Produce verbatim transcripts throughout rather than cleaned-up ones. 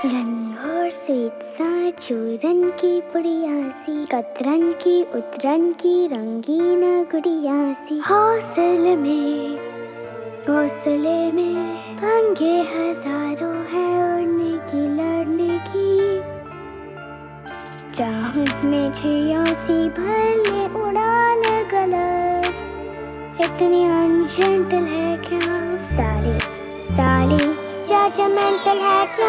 रंग और स्वीट सा चूरन की पुड़िया सी, कतरन की उतरन की रंगीन गुड़िया सी। हौसले में हौसले में पंगे हजारों है, उड़ने की लड़ने की चाहत में चिड़िया सी भले उड़ान गलत। इतनी अनजेंटल है क्या साली साली, जजमेंटल है क्या?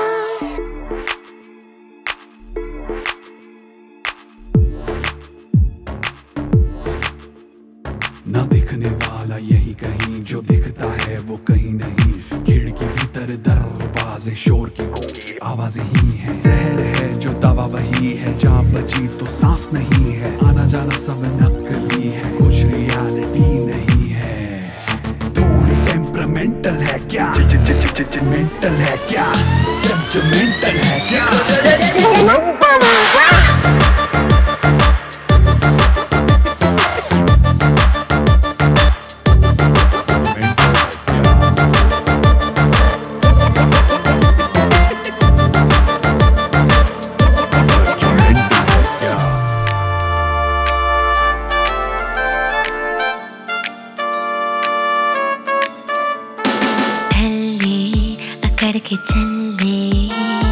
ना दिखने वाला यही कहीं, जो दिखता है वो कहीं नहीं। खिड़की भीतर दरवाजे शोर की गूंगी आवाजें ही है। जहर है जो दवा वही है, जहाँ बची तो सांस नहीं है। आना जाना सब नकली है, कुछ रियलिटी नहीं है। थोड़ी टेम्परामेंटल है क्या, मेंटल है क्या, जजमेंटल है क्या? रगड़ के चलने,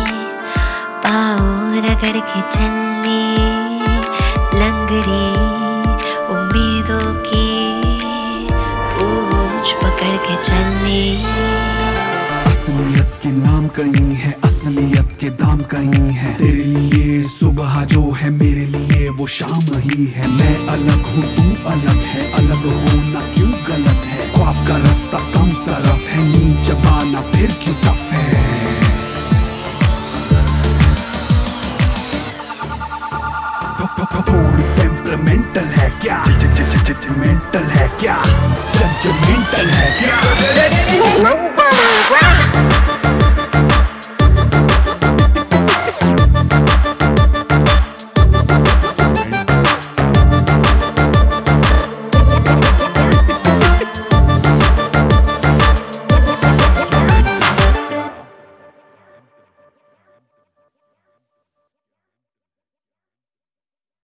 पाँव रगड़ के चलने, लंगड़ी उम्मीदों की पूंछ पकड़ के चलने। असलियत के नाम कहीं है, असलियत के दाम कहीं है। तेरे लिए सुबह जो है, मेरे लिए वो शाम ही है। मैं अलग हूँ तू अलग है, अलग होना क्यों गलत है? ख्वाब का रास्ता कम सरफ है, नींद जबाना फिर क्यों टफ है?